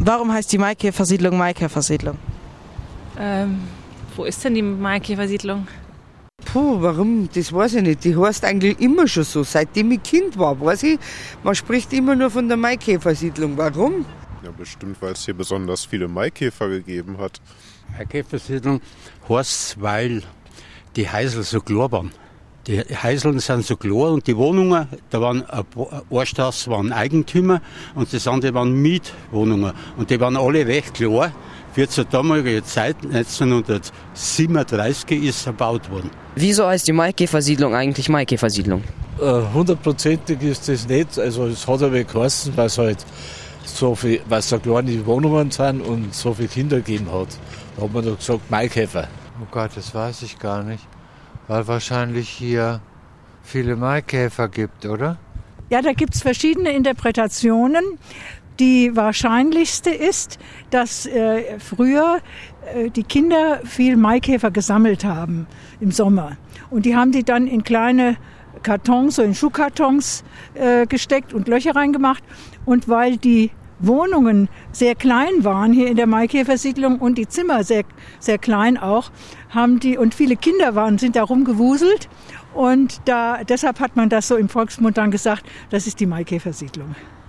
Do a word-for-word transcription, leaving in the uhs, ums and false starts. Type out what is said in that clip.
Warum heißt die Maikäfersiedlung Maikäfersiedlung? Ähm, wo ist denn die Maikäfersiedlung? Puh, warum? Das weiß ich nicht. Die heißt eigentlich immer schon so. Seitdem ich Kind war, weiß ich, man spricht immer nur von der Maikäfersiedlung. Warum? Ja, bestimmt, weil es hier besonders viele Maikäfer gegeben hat. Maikäfersiedlung heißt, weil die Häusl so klar waren. Die Häuseln sind so klar und die Wohnungen, da waren ein paar Straßen waren Eigentümer und das andere waren Mietwohnungen. Und die waren alle recht klar. Für zur damaligen Zeit, neunzehnhundertsiebenunddreißig, ist erbaut worden. Wieso heißt die Maikäfersiedlung eigentlich Maikäfersiedlung? Hundertprozentig ist das nicht. Also es hat aber geheißen, weil es halt so viel, weil es so kleine Wohnungen sind und so viele Kinder gegeben hat. Da hat man doch gesagt Maikäfer. Oh Gott, das weiß ich gar nicht. Weil wahrscheinlich hier viele Maikäfer gibt, oder? Ja, da gibt es verschiedene Interpretationen. Die wahrscheinlichste ist, dass äh, früher äh, die Kinder viel Maikäfer gesammelt haben im Sommer. Und die haben die dann in kleine Kartons, so in Schuhkartons äh, gesteckt und Löcher reingemacht. Und weil die Wohnungen sehr klein waren hier in der Maikäfersiedlung und die Zimmer sehr, sehr klein auch, haben die, und viele Kinder waren, sind da rumgewuselt. Und da, deshalb hat man das so im Volksmund dann gesagt, das ist die Maikäfersiedlung.